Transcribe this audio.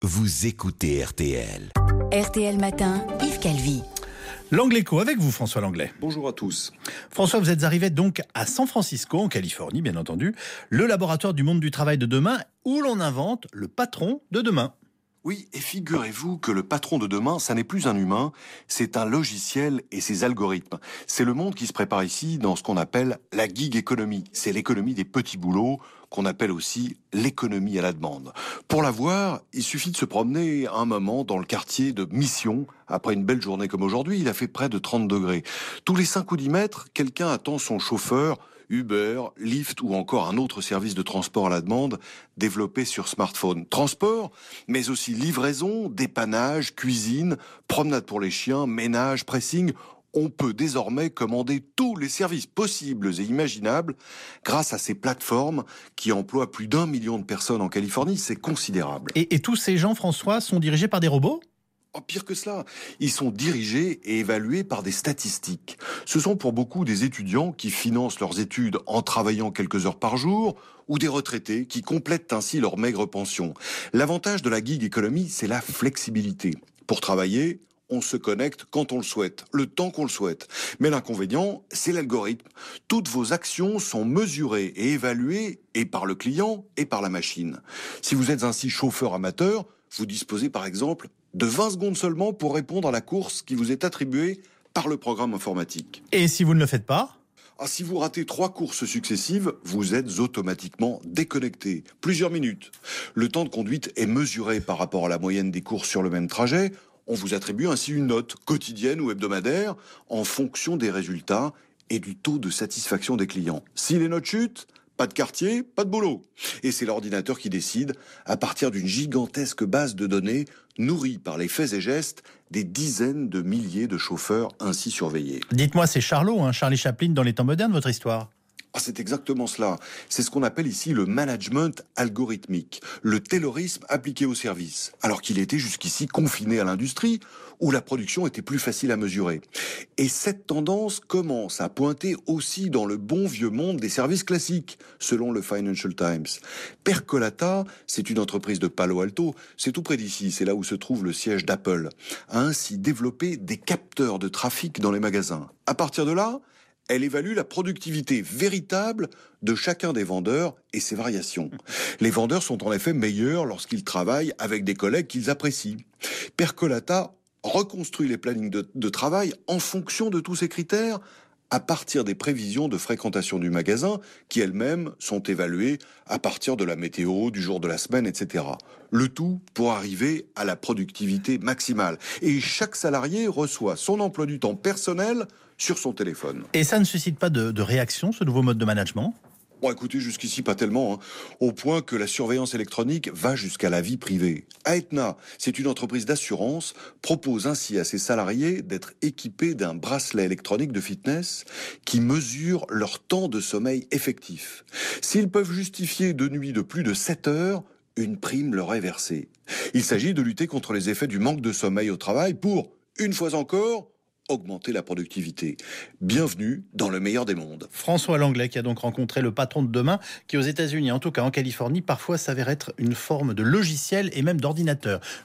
Vous écoutez RTL. RTL Matin, Yves Calvi. L'Angle Écho avec vous, François Langlais. Bonjour à tous. François, vous êtes arrivé donc à San Francisco, en Californie, bien entendu, le laboratoire du monde du travail de demain, où l'on invente le patron de demain. Oui, et figurez-vous que le patron de demain, ça n'est plus un humain, c'est un logiciel et ses algorithmes. C'est le monde qui se prépare ici dans ce qu'on appelle la gig economy. C'est l'économie des petits boulots, qu'on appelle aussi l'économie à la demande. Pour la voir, il suffit de se promener un moment dans le quartier de Mission. Après une belle journée comme aujourd'hui, il a fait près de 30 degrés. Tous les 5 ou 10 mètres, quelqu'un attend son chauffeur, Uber, Lyft ou encore un autre service de transport à la demande développé sur smartphone. Transport, mais aussi livraison, dépannage, cuisine, promenade pour les chiens, ménage, pressing. On peut désormais commander tous les services possibles et imaginables grâce à ces plateformes qui emploient plus d'1 million de personnes en Californie. C'est considérable. Et tous ces gens, François, sont dirigés par des robots ? Oh, pire que cela, ils sont dirigés et évalués par des statistiques. Ce sont pour beaucoup des étudiants qui financent leurs études en travaillant quelques heures par jour, ou des retraités qui complètent ainsi leur maigre pension. L'avantage de la gig economy, c'est la flexibilité. Pour travailler, on se connecte quand on le souhaite, le temps qu'on le souhaite. Mais l'inconvénient, c'est l'algorithme. Toutes vos actions sont mesurées et évaluées, et par le client et par la machine. Si vous êtes ainsi chauffeur amateur, vous disposez par exemple de 20 secondes seulement pour répondre à la course qui vous est attribuée par le programme informatique. Et si vous ne le faites pas ? Si vous ratez 3 courses successives, vous êtes automatiquement déconnecté. Plusieurs minutes. Le temps de conduite est mesuré par rapport à la moyenne des courses sur le même trajet. On vous attribue ainsi une note quotidienne ou hebdomadaire en fonction des résultats et du taux de satisfaction des clients. Si les notes chutent, pas de quartier, pas de boulot. Et c'est l'ordinateur qui décide, à partir d'une gigantesque base de données nourrie par les faits et gestes des dizaines de milliers de chauffeurs ainsi surveillés. Dites-moi, c'est Charlot, Charlie Chaplin dans les temps modernes, votre histoire ? C'est exactement cela. C'est ce qu'on appelle ici le management algorithmique, le taylorisme appliqué au service, alors qu'il était jusqu'ici confiné à l'industrie, où la production était plus facile à mesurer. Et cette tendance commence à pointer aussi dans le bon vieux monde des services classiques, selon le Financial Times. Percolata, c'est une entreprise de Palo Alto, c'est tout près d'ici, c'est là où se trouve le siège d'Apple, a ainsi développé des capteurs de trafic dans les magasins. À partir de là, elle évalue la productivité véritable de chacun des vendeurs et ses variations. Les vendeurs sont en effet meilleurs lorsqu'ils travaillent avec des collègues qu'ils apprécient. Percolata reconstruit les plannings de travail en fonction de tous ces critères à partir des prévisions de fréquentation du magasin qui elles-mêmes sont évaluées à partir de la météo, du jour de la semaine, etc. Le tout pour arriver à la productivité maximale. Et chaque salarié reçoit son emploi du temps personnel sur son téléphone. Et ça ne suscite pas de réaction, ce nouveau mode de management ? Écoutez, jusqu'ici, pas tellement, au point que la surveillance électronique va jusqu'à la vie privée. Aetna, c'est une entreprise d'assurance, propose ainsi à ses salariés d'être équipés d'un bracelet électronique de fitness qui mesure leur temps de sommeil effectif. S'ils peuvent justifier de nuits de plus de 7 heures, une prime leur est versée. Il s'agit de lutter contre les effets du manque de sommeil au travail pour, une fois encore, augmenter la productivité. Bienvenue dans le meilleur des mondes. François Langlais qui a donc rencontré le patron de demain qui aux États-Unis, en tout cas en Californie, parfois s'avère être une forme de logiciel et même d'ordinateur.